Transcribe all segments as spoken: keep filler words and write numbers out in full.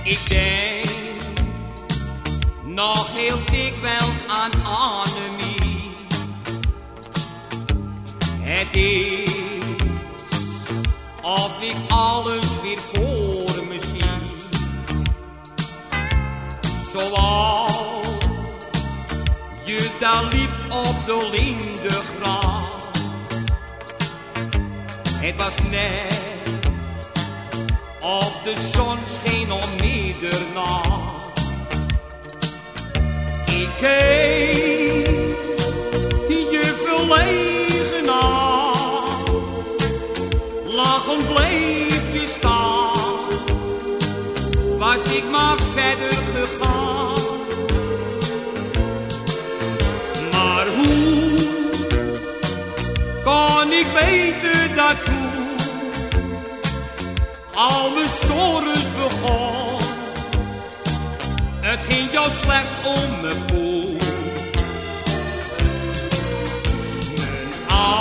Ik denk nog heel dikwijls aan Annemie. Het is of ik alles weer voor me zie. Zoals je daar liep op de Lindegracht. Het was net of de zon scheen om middernacht. Ik keek je verlegen aan, lachend bleef je staan. Was ik maar verder gegaan. Maar hoe kon ik weten dat toen al mijn sores begon? Het ging jou slechts om me voel. Mijn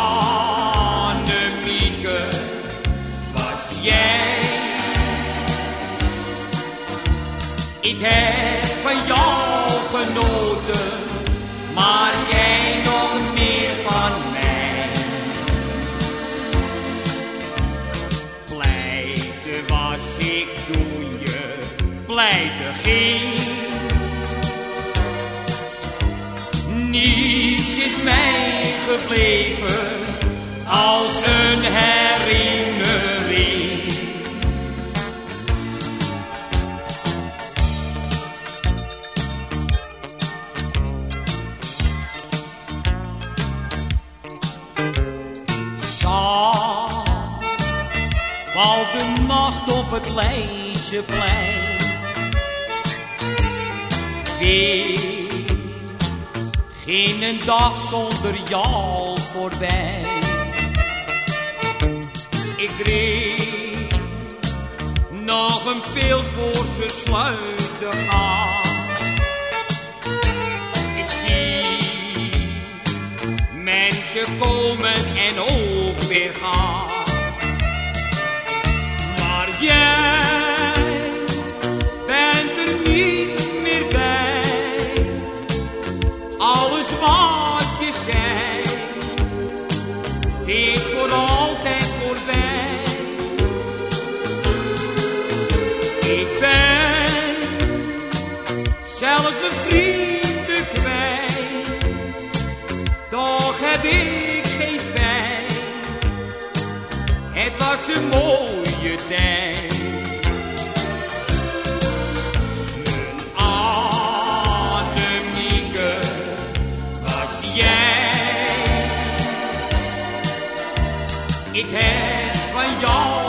Annemieke was jij. Ik heb van jou genoten, maar jij nog meer van mij. Blijde was ik toen je blijde ging. Niets is mij gebleven als een herinnering. Valt de nacht op het Leidseplein. Weer ging een dag zonder jou voorbij. Ik kreeg nog een pil voor ze sluiten gaan. Ik zie mensen komen en ook weer gaan. Jij bent er niet meer bij. Alles wat je zei, het is voor altijd voorbij. Ik ben zelfs mijn vrienden kwijt, toch heb ik geen spijt. Het was een mooie tijd. Mijn Annemieke was jij. Ik heb van jou